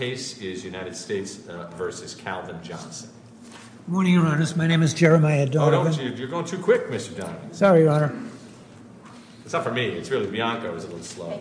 Case is United States versus Calvin Johnson. Good morning, Your Honors. My name is Jeremiah Donovan. Oh, you're going too quick, Mr. Donovan. Sorry, Your Honor. It's not for me. It's really Bianca who's a little slow.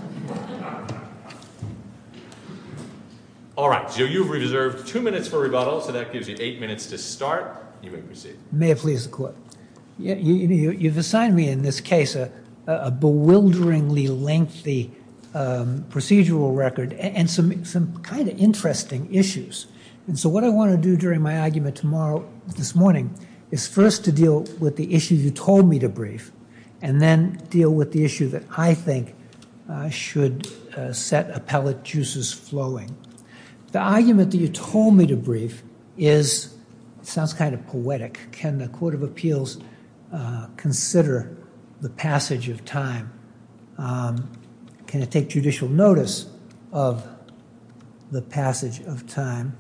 All right, so you've reserved 2 minutes for rebuttal, so that gives you 8 minutes to start. You may proceed. May it please the Court. You've assigned me in this case a bewilderingly lengthy procedural record and some kind of interesting issues. And so what I want to do during my argument this morning, is first to deal with the issue you told me to brief, and then deal with the issue that I think should set appellate juices flowing. The argument that you told me to brief it sounds kind of poetic. Can the Court of Appeals consider the passage of time? Can it take judicial notice of the passage of time?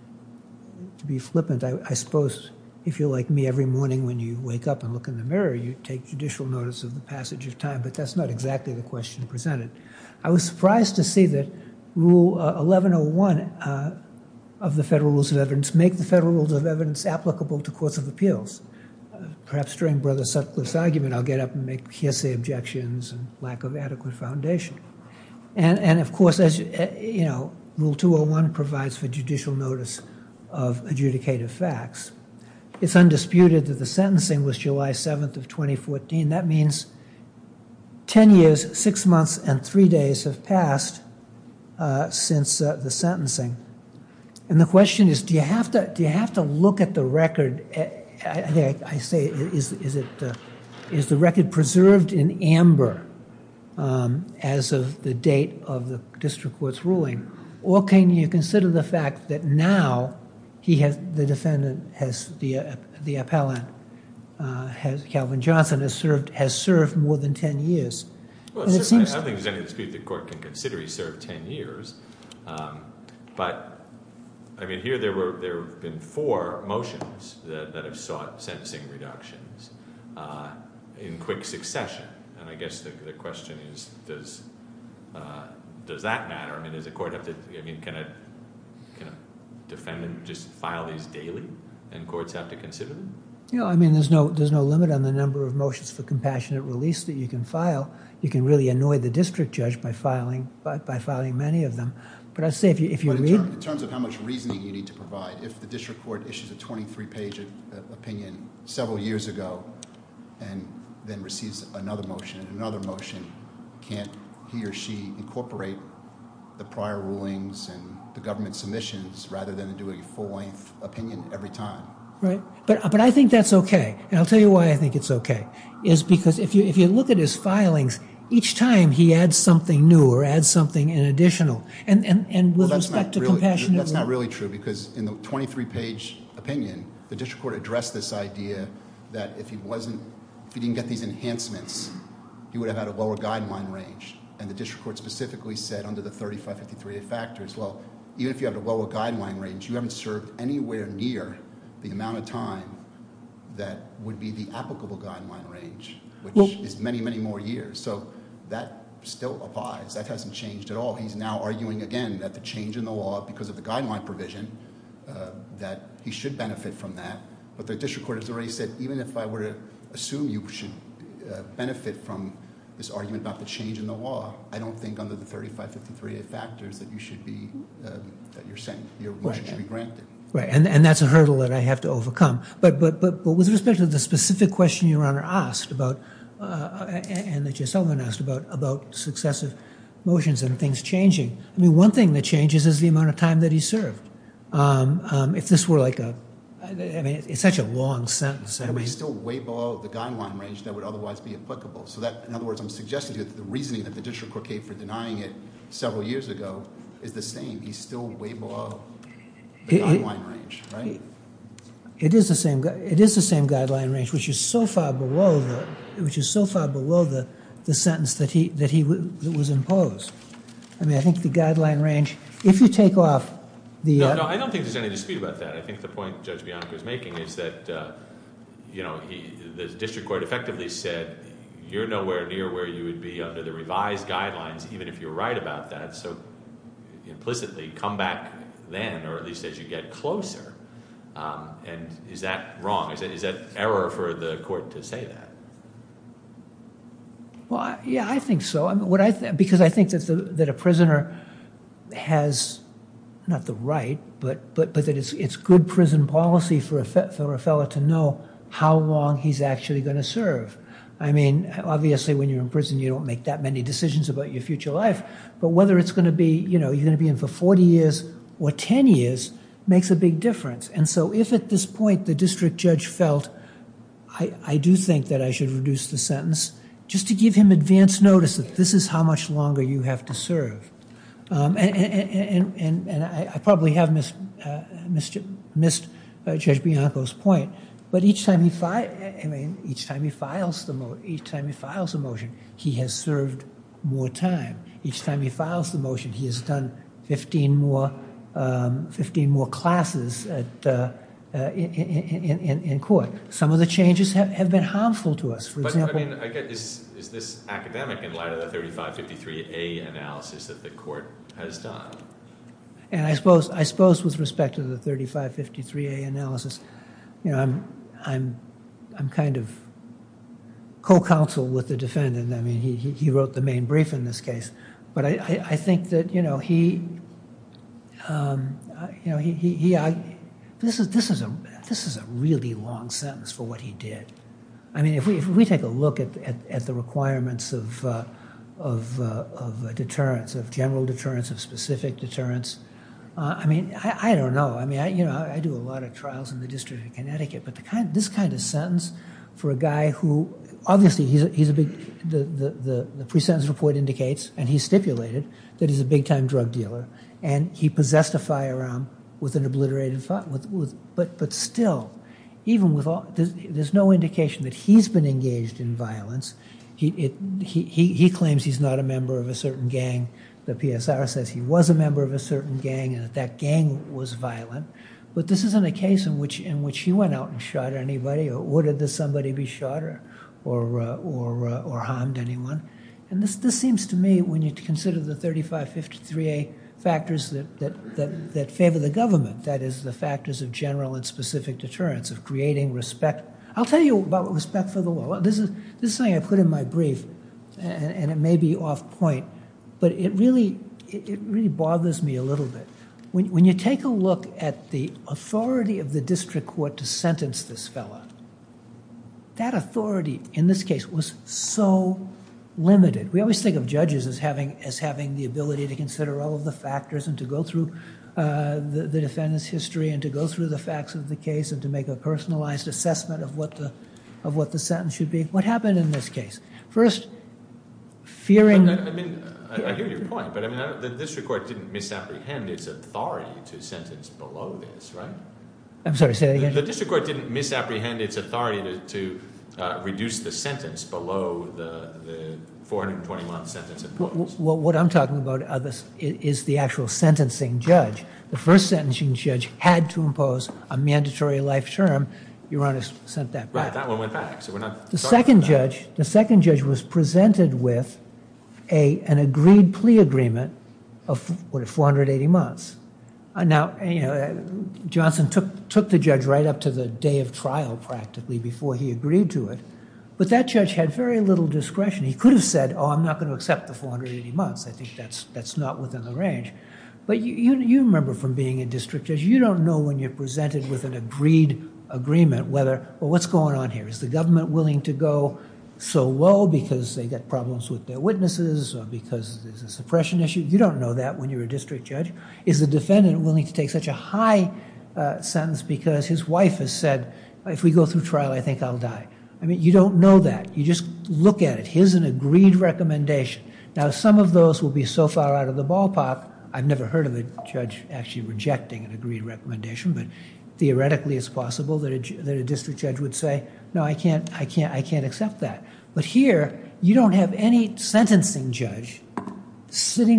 To be flippant, I suppose if you're like me every morning when you wake up and look in the mirror, you take judicial notice of the passage of time, but that's not exactly the question presented. I was surprised to see that Rule 1101 of the Federal Rules of Evidence make the Federal Rules of Evidence applicable to courts of appeals. Perhaps during Brother Sutcliffe's argument, I'll get up and make hearsay objections and lack of adequate foundation. And of course, as you know, Rule 201 provides for judicial notice of adjudicative facts. It's undisputed that the sentencing was July 7th of 2014. That means 10 years, 6 months, and 3 days have passed since the sentencing. And the question is, do you have to look at the record? I say, is the record preserved in amber as of the date of the district court's ruling, or can you consider the fact that now the defendant has the appellant Calvin Johnson has served more than 10 years? Well, I don't think there's any dispute the court can consider he served 10 years, but. I mean, here there have been 4 motions that have sought sentencing reductions in quick succession, and I guess the question is, does that matter? I mean, does the court have to? I mean, can a defendant just file these daily, and courts have to consider them? You know, I mean, there's no limit on the number of motions for compassionate release that you can file. You can really annoy the district judge by filing many of them. But I'd say if you read... In terms of how much reasoning you need to provide, if the district court issues a 23-page opinion several years ago and then receives another motion and another motion, can't he or she incorporate the prior rulings and the government submissions rather than do a full-length opinion every time? Right. But I think that's okay. And I'll tell you why I think it's okay. Is because if you look at his filings, each time he adds something new or adds something in addiidtional. And with respect to compassionate... That's not really true, because in the 23-page opinion, the district court addressed this idea that if he didn't get these enhancements, he would have had a lower guideline range. And the district court specifically said under the 3553A factors, well, even if you have a lower guideline range, you haven't served anywhere near the amount of time that would be the applicable guideline range, which is many, many more years. So that still applies. That hasn't changed at all. He's now arguing again that the change in the law because of the guideline provision, that he should benefit from that. But the district court has already said, even if I were to assume you should benefit from this argument about the change in the law, I don't think under the 3553A factors that you should be, that you're saying your motion should be granted. Right, and that's a hurdle that I have to overcome. But with respect to the specific question Your Honor asked about, and that Judge Sullivan asked about successive motions and things changing, I mean, one thing that changes is the amount of time that he served. If this were like it's such a long sentence. But he's still way below the guideline range that would otherwise be applicable. So that, in other words, I'm suggesting that the reasoning that the district court gave for denying it several years ago is the same. He's still way below the guideline range, right? It is the same guideline range, which is so far below the sentence that was imposed. I mean, I think the guideline range, if you take off the no, I don't think there's any dispute about that. I think the point Judge Bianco is making is that the district court effectively said you're nowhere near where you would be under the revised guidelines, even if you're right about that. So implicitly come back then, or at least as you get closer. And is that wrong? Is that error for the court to say that? Well, yeah, I think so. I mean, because I think that a prisoner has not the right, but that it's good prison policy for a fellow to know how long he's actually going to serve. I mean, obviously, when you're in prison, you don't make that many decisions about your future life. But whether it's going to be, you're going to be in for 40 years or 10 years makes a big difference. And so if at this point the district judge felt, I do think that I should reduce the sentence, just to give him advance notice that this is how much longer you have to serve. And I probably have missed Judge Bianco's point. But each time he files a motion, he has served more time. Each time he files the motion, he has done 15 more classes in court. Some of the changes have been harmful to us. For example, I mean, I get is this academic in light of the 3553A analysis that the court has done? And I suppose with respect to the 3553A analysis, I'm kind of co-counsel with the defendant. I mean, he wrote the main brief in this case, but I think that this is a really long sentence for what he did. I mean, if we take a look at the requirements of deterrence, of general deterrence, of specific deterrence. I mean, I don't know. I mean, I do a lot of trials in the District of Connecticut, but this kind of sentence for a guy who obviously he's a big. The pre-sentence report indicates, and he stipulated that he's a big-time drug dealer, and he possessed a firearm with an obliterated but still, even with all, there's no indication that he's been engaged in violence. He claims he's not a member of a certain gang. The PSR says he was a member of a certain gang and that gang was violent. But this isn't a case in which he went out and shot anybody or ordered that somebody be shot or harmed anyone. And this seems to me, when you consider the 3553A factors that favor the government, that is the factors of general and specific deterrence, of creating respect. I'll tell you about respect for the law. This is something I put in my brief, and it may be off point. But it really bothers me a little bit. When you take a look at the authority of the district court to sentence this fella, that authority in this case was so limited. We always think of judges as having the ability to consider all of the factors and to go through the defendant's history and to go through the facts of the case and to make a personalized assessment of what the sentence should be. What happened in this case? First, fearing. I hear your point, but I mean, the district court didn't misapprehend its authority to sentence below this, right? I'm sorry, say that again. The district court didn't misapprehend its authority to reduce the sentence below the 420-month sentence imposed. Well, what I'm talking about is the actual sentencing judge. The first sentencing judge had to impose a mandatory life term. Your Honor sent that back. Right, that one went back, so we're not. The second judge was presented with an agreed plea agreement of 480 months. Now, Johnson took the judge right up to the day of trial practically before he agreed to it. But that judge had very little discretion. He could have said, I'm not going to accept the 480 months. I think that's not within the range. But you remember from being a district judge, you don't know when you're presented with an agreed agreement what's going on here? Is the government willing to go so low because they got problems with their witnesses or because there's a suppression issue? You don't know that when you're a district judge. Is the defendant willing to take such a high sentence because his wife has said, if we go through trial, I think I'll die? I mean, you don't know that. You just look at it. Here's an agreed recommendation. Now, some of those will be so far out of the ballpark, I've never heard of a judge actually rejecting an agreed recommendation, but theoretically it's possible that a district judge would say, no, I can't accept that. But here, you don't have any sentencing judge sitting,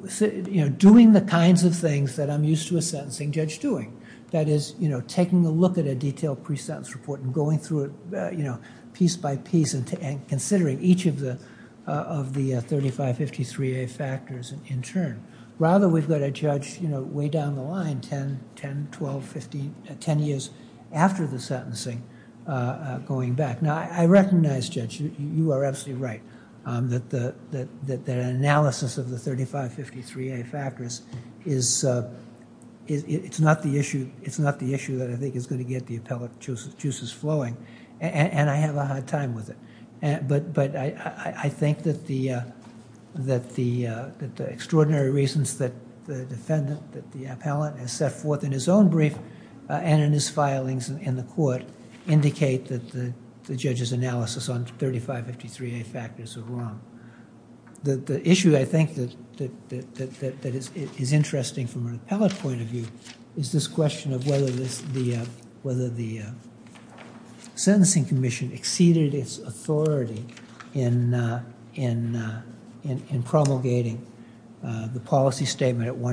doing the kinds of things that I'm used to a sentencing judge doing. That is, taking a look at a detailed pre-sentence report and going through it, piece by piece and considering each of the 3553A factors in turn. Rather, we've got a judge, way down the line, 10, 12, 15, 10 years after the sentencing, going back. Now, I recognize, Judge, you are absolutely right, that an analysis of the 3553A factors is it's not the issue. It's not the issue that I think is going to get the appellate juices flowing, and I have a hard time with it. But I think that the extraordinary reasons that the defendant, that the appellant has set forth in his own brief and in his filings in the court indicate that the judge's analysis on 3553A factors are wrong. The issue I think that is interesting from an appellate point of view is this question of whether the Sentencing Commission exceeded its authority in promulgating the policy statement at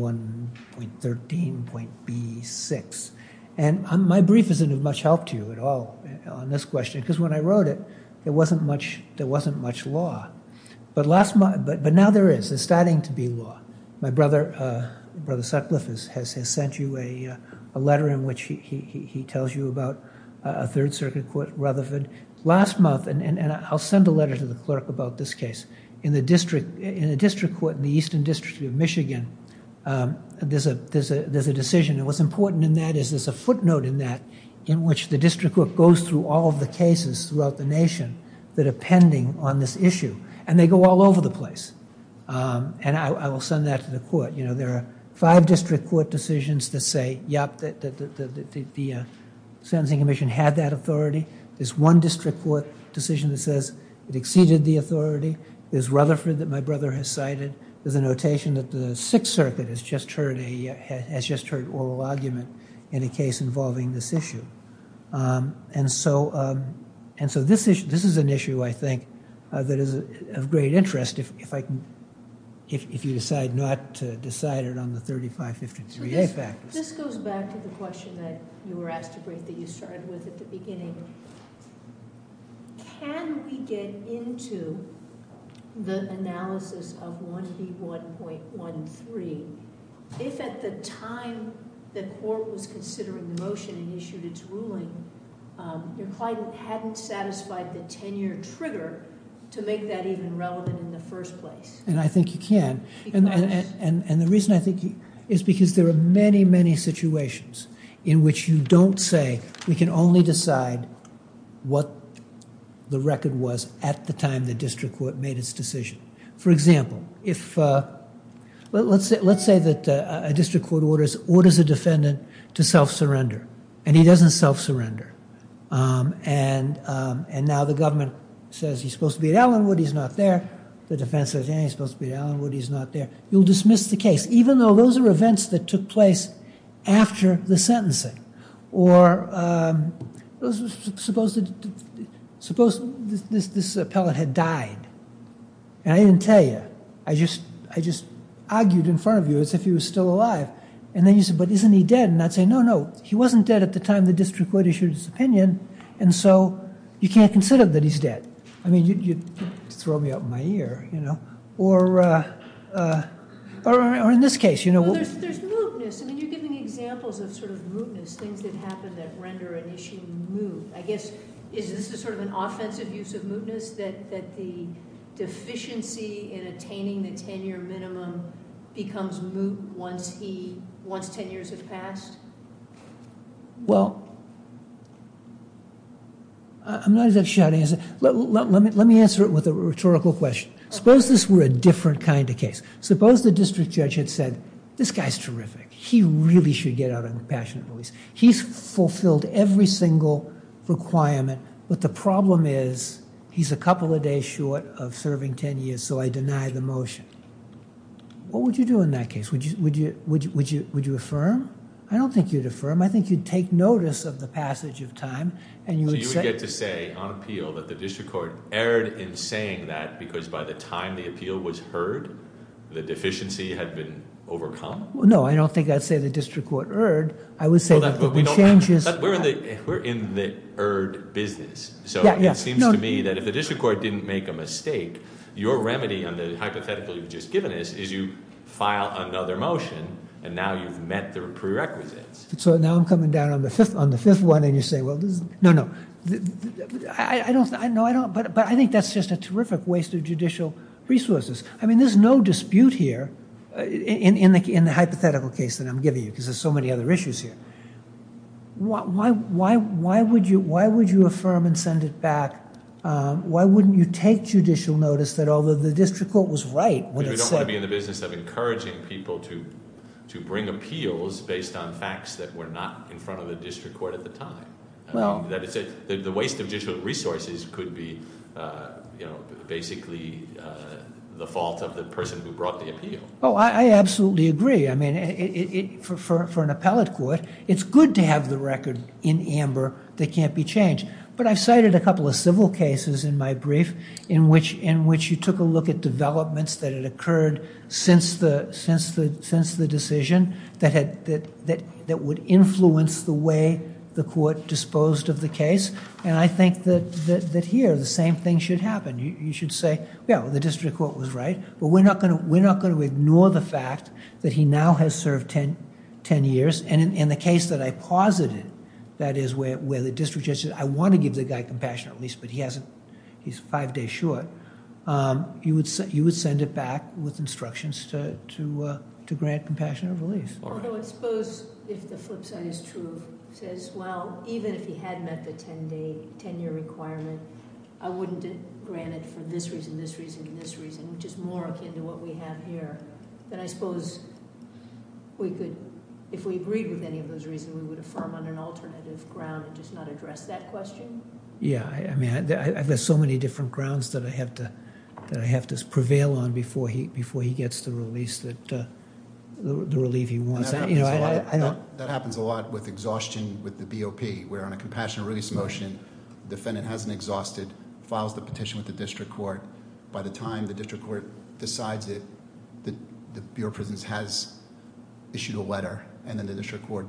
1B1.13.B6. And my brief isn't of much help to you at all on this question, because when I wrote it, there wasn't much law. But now there is. There's starting to be law. My brother Sutcliffe has sent you a letter in which he tells you about a Third Circuit Court, Rutherford. Last month, and I'll send a letter to the clerk about this case. In a district court in the Eastern District of Michigan, there's a decision. And what's important in that is there's a footnote in that in which the district court goes through all of the cases throughout the nation that are pending on this issue, and they go all over the place. And I will send that to the court. There are 5 district court decisions that say, yep, that the Sentencing Commission had that authority. There's 1 district court decision that says it exceeded the authority. There's Rutherford that my brother has cited. There's a notation that the Sixth Circuit has just heard oral argument in a case involving this issue. And so this is an issue I think that is of great interest if you decide not to decide it on the 3553A factors. This goes back to the question that you were asked to brief that you started with at the beginning. Can we get into the analysis of 1B1.13 if at the time the court was considering the motion and issued its ruling, your client hadn't satisfied the 10-year trigger to make that even relevant in the first place? And I think you can. And the reason I think is because there are many, many situations in which you don't say we can only decide what the record was at the time the district court made its decision. For example, if let's say that a district court orders a defendant to self-surrender, and he doesn't self-surrender, and now the government says he's supposed to be at Allenwood, he's not there. The defense says, he's supposed to be at Allenwood, he's not there. You'll dismiss the case, even though those are events that took place after the sentencing. Or suppose this appellate had died, and I didn't tell you. I just argued in front of you as if he was still alive. And then you said, but isn't he dead? And I'd say, no, he wasn't dead at the time the district court issued its opinion, and so you can't consider that he's dead. I mean, you'd throw me out my ear, Or in this case, Well, there's mootness. I mean, you're giving examples of sort of mootness, things that happen that render an issue moot. I guess, is this a sort of an offensive use of mootness, that the deficiency in attaining the 10-year minimum becomes moot once 10 years have passed? Well, I'm not exactly sure how to answer. Let me answer it with a rhetorical question. Suppose this were a different kind of case. Suppose the district judge had said, this guy's terrific. He really should get out on compassionate release. He's fulfilled every single requirement, but the problem is he's a couple of days short of serving 10 years, so I deny the motion. What would you do in that case? Would you affirm? I don't think you'd affirm. I think you'd take notice of the passage of time, and you would say... So you would get to say on appeal that the district court erred in saying that because by the time the appeal was heard, the deficiency had been overcome? Well, no, I don't think I'd say the district court erred. I would say that the changes... We're in the erred business. So it seems to me that if the district court didn't make a mistake, your remedy on the hypothetical you've just given us is you file another motion, and now you've met the prerequisites. So now I'm coming down on the fifth one, and you say, well, this is, no. I don't. But I think that's just a terrific waste of judicial resources. I mean, there's no dispute here in the hypothetical case that I'm giving you, because there's so many other issues here. Why would you affirm and send it back? Why wouldn't you take judicial notice that although the district court was right when it said... We don't want to be in the business of encouraging people to bring appeals based on facts that were not in front of the district court at the time. The waste of judicial resources could be, basically the fault of the person who brought the appeal. Oh, I absolutely agree. I mean, for an appellate court, it's good to have the record in amber that can't be changed. But I've cited a couple of civil cases in my brief in which you took a look at developments that had occurred since the decision that would influence the way the court disposed of the case. And I think that here the same thing should happen. You should say, yeah, the district court was right, but we're not going to ignore the fact that he now has served 10 years. And in the case that I posited, that is where the district judge said, I want to give the guy compassionate release, but he hasn't. He's 5 days short. You would send it back with instructions to grant compassionate release. Although I suppose if the flip side is true, says, well, even if he had met the 10-year requirement, I wouldn't grant it for this reason, and this reason, which is more akin to what we have here. Then I suppose we could, if we agreed with any of those reasons, we would affirm on an alternative ground and just not address that question. Yeah, I mean, I've got so many different grounds that I have to prevail on before he gets the release that. The relief he wants. That happens a lot with exhaustion with the BOP, where on a compassionate release motion, the defendant hasn't exhausted, files the petition with the district court. By the time the district court decides it, the Bureau of Prisons has issued a letter, and then the district court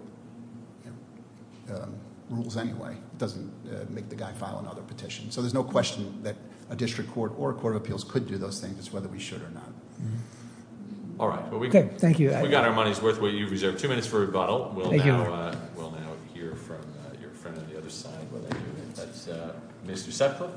rules anyway. It doesn't make the guy file another petition. So there's no question that a district court or a court of appeals could do those things. It's whether we should or not. Mm-hmm. All right. Well, okay, thank you. We got our money's worth. You've reserved 2 minutes for rebuttal. We'll now hear from your friend on the other side. That's Mr. Sutcliffe.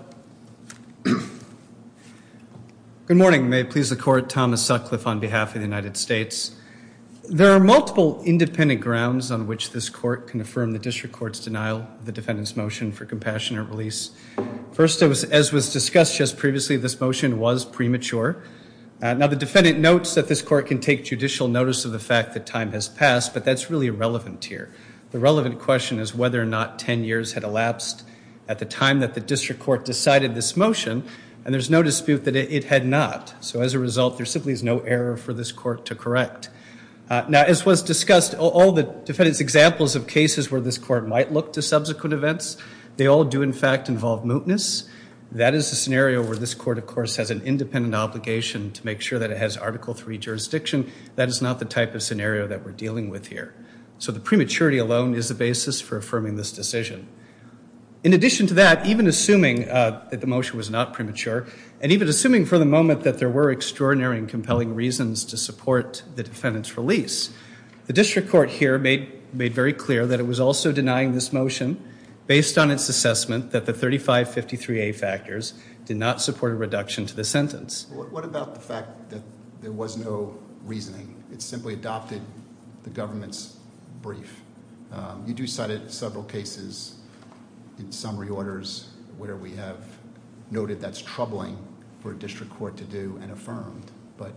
Good morning. May it please the Court, Thomas Sutcliffe on behalf of the United States. There are multiple independent grounds on which this Court can affirm the district court's denial of the defendant's motion for compassionate release. First, as was discussed just previously, this motion was premature. Now, the defendant notes that this court can take judicial notice of the fact that time has passed, but that's really irrelevant here. The relevant question is whether or not 10 years had elapsed at the time that the district court decided this motion, and there's no dispute that it had not. So as a result, there simply is no error for this court to correct. Now, as was discussed, all the defendant's examples of cases where this court might look to subsequent events, they all do, in fact, involve mootness. That is a scenario where this court, of course, has an independent obligation to make sure that it has Article III jurisdiction. That is not the type of scenario that we're dealing with here. So the prematurity alone is the basis for affirming this decision. In addition to that, even assuming that the motion was not premature, and even assuming for the moment that there were extraordinary and compelling reasons to support the defendant's release, the district court here made very clear that it was also denying this motion based on its assessment that the 3553A factors did not support a reduction to the sentence. What about the fact that there was no reasoning? It simply adopted the government's brief. You do cite several cases in summary orders where we have noted that's troubling for a district court to do and affirmed, but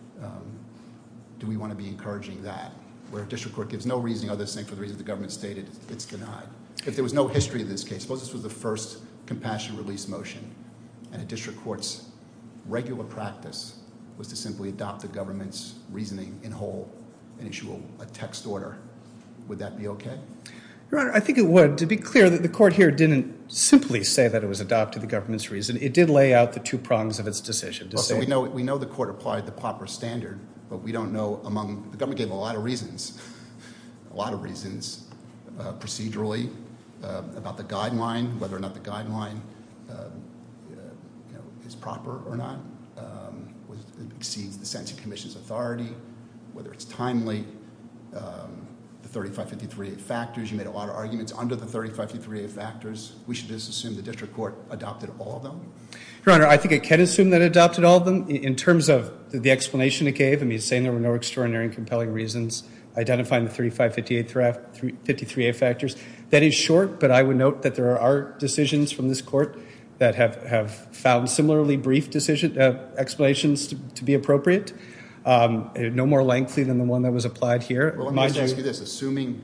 do we want to be encouraging that? Where a district court gives no reasoning other than saying for the reasons the government stated, it's denied. If there was no history of this case, suppose this was the first compassionate release motion, and a district court's regular practice was to simply adopt the government's reasoning in whole and issue a text order, would that be okay? Your Honor, I think it would. To be clear, that the court here didn't simply say that it was adopted the government's reason. It did lay out the two prongs of its decision. So we know the court applied the proper standard, but we don't know the government gave a lot of reasons, procedurally, about the guideline, whether or not the guideline is proper or not, exceeds the Sentencing Commission's authority, whether it's timely, the 3553A factors. You made a lot of arguments under the 3553A factors. We should just assume the district court adopted all of them? Your Honor, I think it can assume that it adopted all of them. In terms of the explanation it gave, I mean, saying there were no extraordinary and compelling reasons, identifying the 3553A factors, that is short, but I would note that there are decisions from this court that have found similarly brief explanations to be appropriate, no more lengthy than the one that was applied here. Well, let me just ask you this. Assuming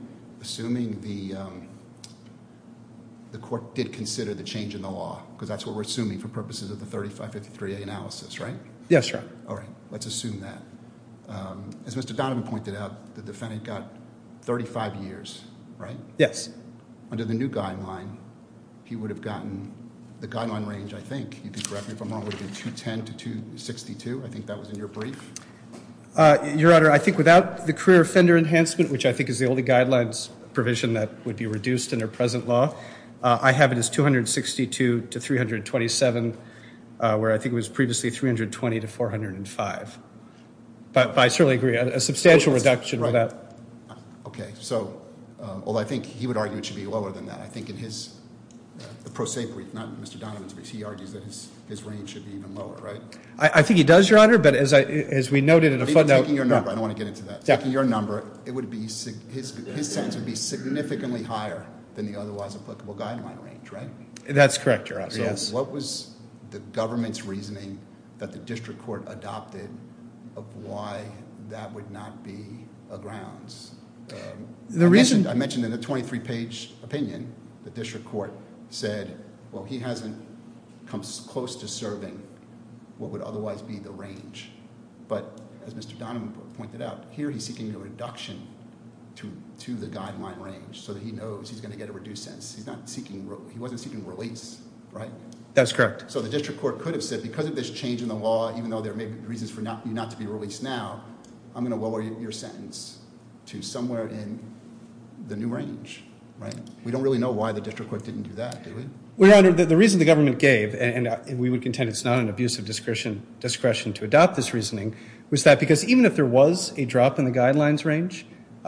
the court did consider the change in the law, because that's what we're assuming for purposes of the 3553A analysis, right? Yes, Your Honor. All right, let's assume that. As Mr. Donovan pointed out, the defendant got 35 years, right? Yes. Under the new guideline, he would have gotten the guideline range, I think, you can correct me if I'm wrong, would have been 210 to 262. I think that was in your brief. Your Honor, I think without the career offender enhancement, which I think is the only guidelines provision that would be reduced under present law, I have it as 262 to 327, where I think it was previously 320 to 405. But I certainly agree, a substantial reduction without. Okay, so, although I think he would argue it should be lower than that. I think in his, the pro se brief, not Mr. Donovan's brief, he argues that his range should be even lower, right? I think he does, Your Honor, but as we noted in a footnote. Taking your number, I don't want to get into that. Yeah. Taking your number, it would be, his sentence would be significantly higher than the otherwise applicable guideline range, right? That's correct, Your Honor, yes. So what was the government's reasoning that the district court adopted of why that would not be a grounds? I mentioned in the 23-page opinion, the district court said, well, he hasn't come close to serving what would otherwise be the range. But as Mr. Donovan pointed out, here he's seeking a reduction to the guideline range so that he knows he's going to get a reduced sentence. He wasn't seeking release, right? That's correct. So the district court could have said, because of this change in the law, even though there may be reasons for you not to be released now, I'm going to lower your sentence to somewhere in the new range, right? We don't really know why the district court didn't do that, do we? Well, Your Honor, the reason the government gave, and we would contend it's not an abuse of discretion to adopt this reasoning, was that because even if there was a drop in the guidelines range,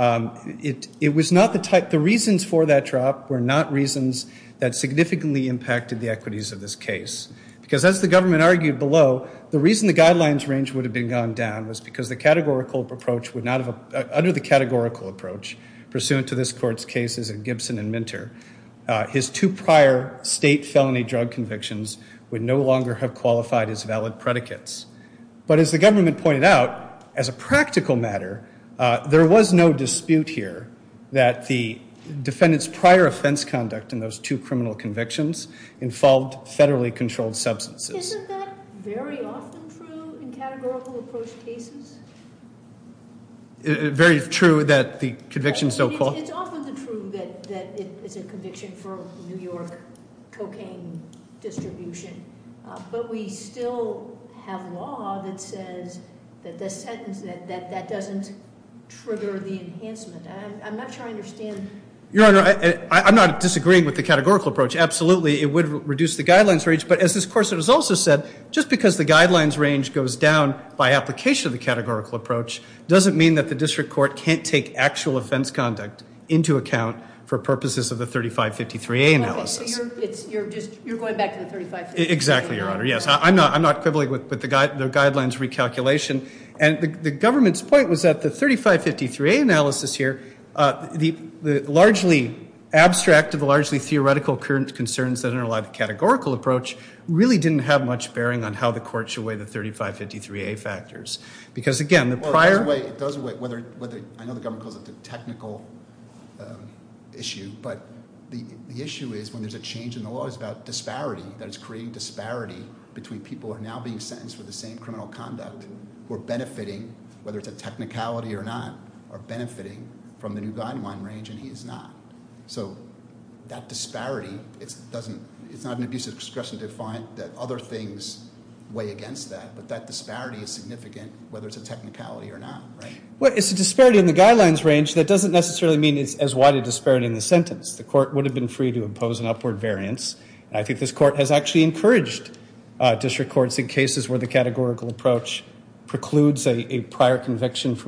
it was not the reasons for that drop were not reasons that significantly impacted the equities of this case. Because as the government argued below, the reason the guidelines range would have been gone down was because the categorical approach would not have, under the categorical approach, pursuant to this court's cases in Gibson and Minter, his 2 prior state felony drug convictions would no longer have qualified as valid predicates. But as the government pointed out, as a practical matter, there was no dispute here that the defendant's prior offense conduct in those 2 criminal convictions involved federally controlled substances. Isn't that very often true in categorical approach cases? Very true that the convictions don't qualify. It's often true that it's a conviction for New York cocaine distribution, but we still have law that says that the sentence that doesn't trigger the enhancement. I'm not sure I understand. Your Honor, I'm not disagreeing with the categorical approach. Absolutely, it would reduce the guidelines range. But as this court has also said, just because the guidelines range goes down by application of the categorical approach doesn't mean that the district court can't take actual offense conduct into account for purposes of the 3553A analysis. Okay, so you're going back to the 3553A. Exactly, Your Honor. Yes, I'm not quibbling with the guidelines recalculation. And the government's point was that the 3553A analysis here, the largely abstract and the largely theoretical current concerns that underlie the categorical approach really didn't have much bearing on how the court should weigh the 3553A factors. Because again, the prior... It does weigh, whether I know the government calls it the technical issue, but the issue is when there's a change in the law, it's about disparity, that is creating disparity between people who are now being sentenced for the same criminal conduct, who are benefiting, whether it's a technicality or not, are benefiting from the new guideline range, and he is not. So that disparity, it's not an abuse of discretion to find that other things weigh against that, but that disparity is significant, whether it's a technicality or not, right? Well, it's a disparity in the guidelines range. That doesn't necessarily mean it's as wide a disparity in the sentence. The court would have been free to impose an upward variance. And I think this court has actually encouraged district courts in cases where the categorical approach precludes a prior conviction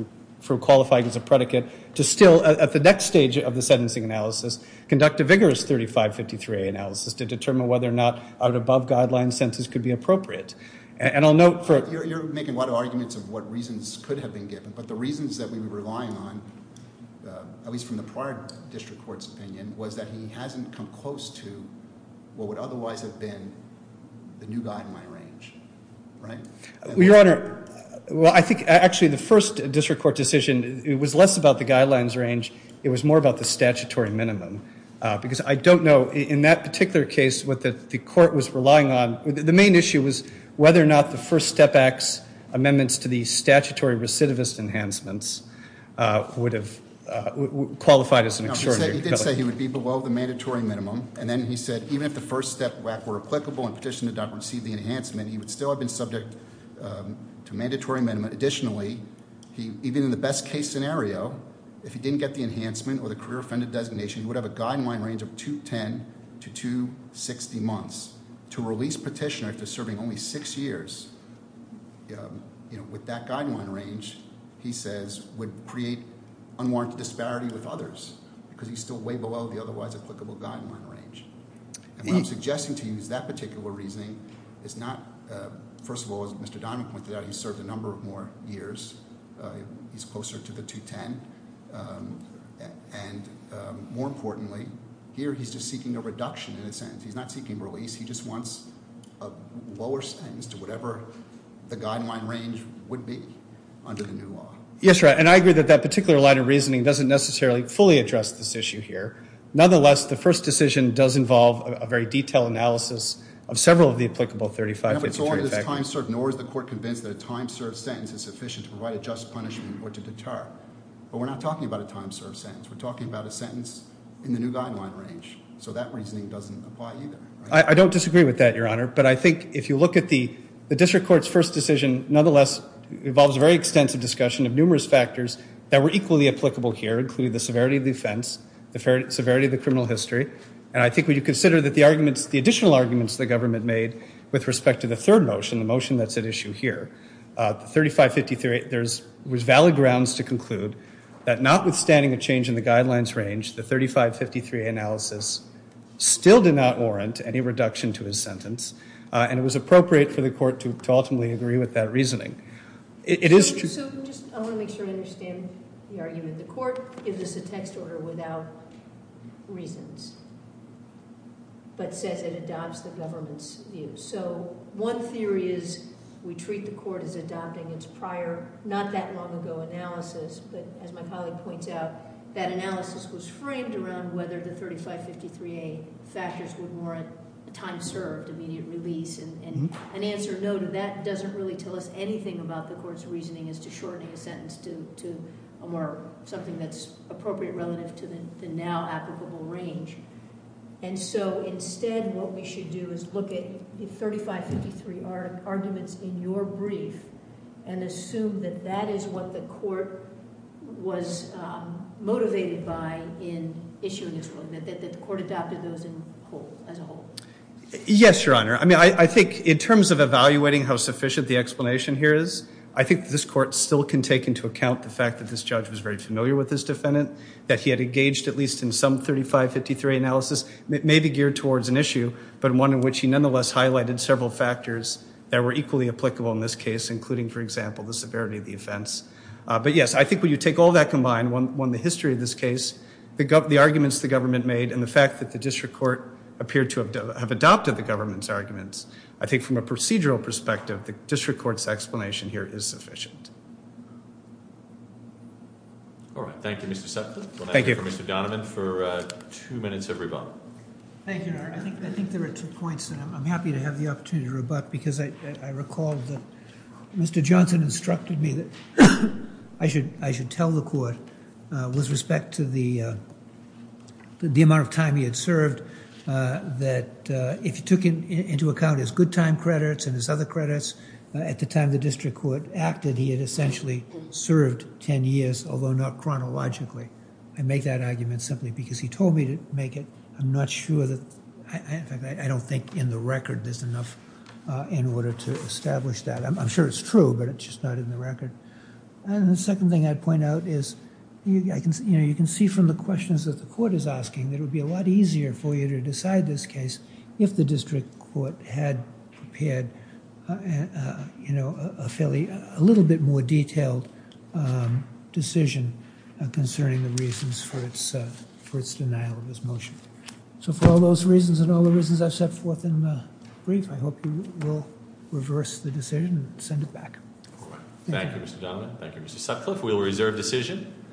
for qualifying as a predicate to still, at the next stage of the sentencing analysis, conduct a vigorous 3553A analysis to determine whether or not an above-guideline sentence could be appropriate. And I'll note for... You're making a lot of arguments of what reasons could have been given, but the reasons that we were relying on, at least from the prior district court's opinion, was that he hasn't come close to what would otherwise have been the new guideline range, right? Well, Your Honor, I think actually the first district court decision, it was less about the guidelines range. It was more about the statutory minimum. Because I don't know, in that particular case, what the court was relying on, the main issue was whether or not the First Step Act's amendments to the statutory recidivist enhancements would have qualified as an extraordinary. He did say he would be below the mandatory minimum, and then he said even if the First Step Act were applicable and petition did not receive the enhancement, he would still have been subject to mandatory minimum. Additionally, even in the best case scenario, if he didn't get the enhancement or the career offender designation, he would have a guideline range of 210 to 260 months. To release petitioner after serving only 6 years, with that guideline range, he says, would create unwarranted disparity with others because he's still way below the otherwise applicable guideline range. And what I'm suggesting to you is that particular reasoning is not, first of all, as Mr. Donovan pointed out, he served a number of more years. He's closer to the 210. And more importantly, here he's just seeking a reduction in a sentence. He's not seeking release. He just wants a lower sentence to whatever the guideline range would be under the new law. Yes, right. And I agree that particular line of reasoning doesn't necessarily fully address this issue here. Nonetheless, the first decision does involve a very detailed analysis of several of the applicable 3553 factors. It's time served, nor is the court convinced that a time served sentence is sufficient to provide a just punishment or to deter. But we're not talking about a time served sentence. We're talking about a sentence in the new guideline range. So that reasoning doesn't apply either. Right? I don't disagree with that, Your Honor. But I think if you look at the district court's first decision, nonetheless, involves a very extensive discussion of numerous factors that were equally applicable here, including the severity of the offense, the severity of the criminal history. And I think when you consider that the additional arguments the government made with respect to the third motion, the motion that's at issue here, the 3553, there was valid grounds to conclude that notwithstanding a change in the guidelines range, the 3553 analysis still did not warrant any reduction to his sentence, and it was appropriate for the court to ultimately agree with that reasoning. It is true. So just, I want to make sure I understand the argument. The court gives us a text order without reasons, but says it adopts the government's view. So one theory is we treat the court as adopting its prior, not that long ago analysis, but as my colleague points out, that analysis was framed around whether the 3553A factors would warrant a time served, immediate release, and an answer no to that doesn't really tell us anything about the court's reasoning as to shortening a sentence to a more, something that's appropriate relative to the now applicable range. And so instead what we should do is look at the 3553 arguments in your brief and assume that that is what the court was motivated by in issuing its ruling, that the court adopted those as a whole. Yes, Your Honor. I mean, I think in terms of evaluating how sufficient the explanation here is, I think this court still can take into account the fact that this judge was very familiar with this defendant, that he had engaged at least in some 3553 analysis, maybe geared towards an issue, but one in which he nonetheless highlighted several factors that were equally applicable in this case, including, for example, the severity of the offense. But yes, I think when you take all that combined, one, the history of this case, the arguments the government made, and the fact that the district court appeared to have adopted the government's arguments, I think from a procedural perspective, the district court's explanation here is sufficient. All right. Thank you, Mr. Sutcliffe. We'll now Thank hear you. from Mr. Donovan for 2 minutes of rebuttal. Thank you, Your Honor. I think there are 2 points that I'm happy to have the opportunity to rebut because I recall that Mr. Johnson instructed me that I should tell the court with respect to the amount of time he had served that if you took into account his good time credits and his other credits, at the time the district court acted, he had essentially served 10 years, although not chronologically. I make that argument simply because he told me to make it. I'm not sure that, in fact, I don't think in the record there's enough in order to establish that. I'm sure it's true, but it's just not in the record. And the second thing I'd point out is you can see from the questions that the court is asking that it would be a lot easier for you to decide this case if the district court had prepared a little bit more detailed decision concerning the reasons for its denial of his motion. So for all those reasons and all the reasons I've set forth in the brief, I hope you will reverse the decision and send it back. Thank you, Mr. Donovan. Thank you, Mr. Sutcliffe. We'll reserve decision.